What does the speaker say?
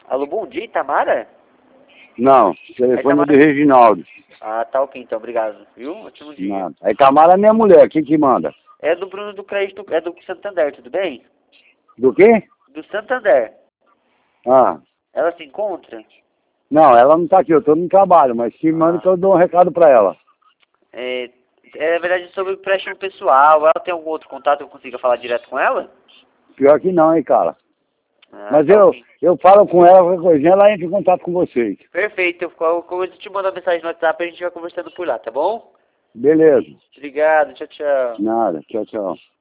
Alô, bom dia, Itamara? Não, telefone Itamara? do Reginaldo. Ah, tá ok, então, obrigado. Viu? Ótimo dia. Nada. A Itamara é minha mulher, quem que manda? É do Bruno do Crédito, é do Santander, tudo bem? Do quê? Do Santander. Ah, Ela se encontra? não, ela não tá aqui, eu tô no trabalho, mas se manda que eu dou um recado pra ela. Na verdade, sobre o empréstimo pessoal. Ela tem algum outro contato que eu consiga falar direto com ela? Pior que não, hein, cara. Ah, Mas tá ok. eu falo com ela, qualquer coisinha, ela entra em contato com vocês. Perfeito, eu te mando a mensagem no WhatsApp e a gente vai conversando por lá, tá bom? Beleza. Obrigado, tchau, tchau. Nada, tchau, tchau.